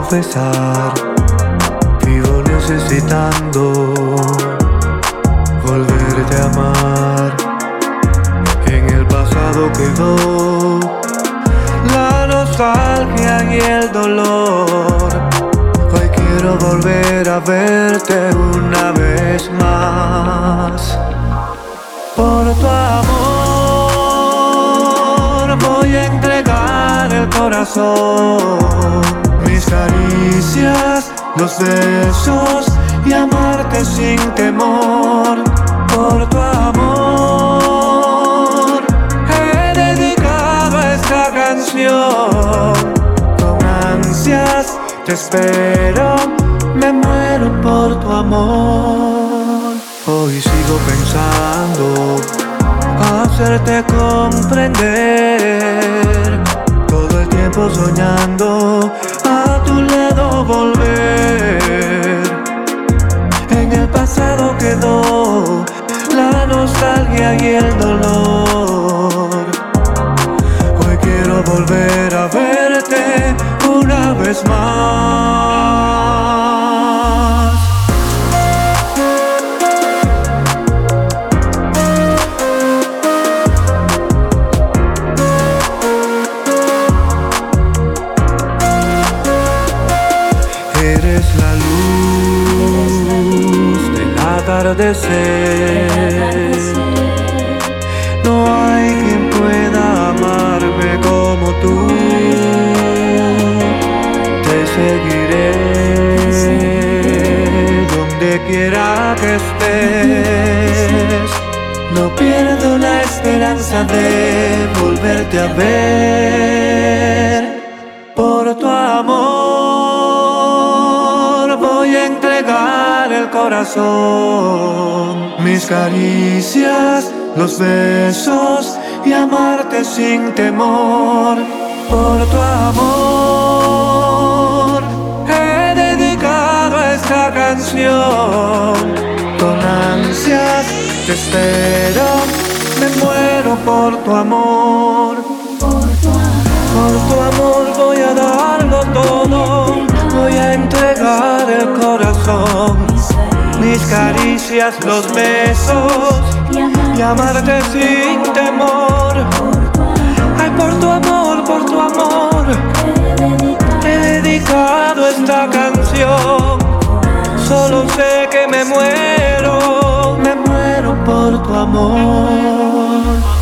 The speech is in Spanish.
confesar, vivo necesitando volverte a amar. En el pasado quedó la nostalgia y el dolor. Hoy quiero volver a verte una vez más. Por tu amor voy a entregar el corazón, mis caricias, los besos y amarte sin temor. Por tu amor he dedicado esta canción. Con ansias te espero, me muero por tu amor. Hoy sigo pensando hacerte comprender, todo el tiempo soñando a tu lado volver. En el pasado quedó la nostalgia y el dolor. Hoy quiero volver a verte una vez más. Eres la luz del atardecer. No hay quien pueda amarme como tú. Te seguiré donde quiera que estés. No pierdo la esperanza de volverte a ver. Por tu amor voy a entregar el corazón, mis caricias, los besos y amarte sin temor. Por tu amor he dedicado esta canción. Con ansias te espero, me muero por tu amor. Por tu amor voy a darlo todo, voy a entregar el corazón, mis caricias, los besos y amarte sin temor. Ay, por tu amor, he dedicado esta canción. Solo sé que me muero por tu amor.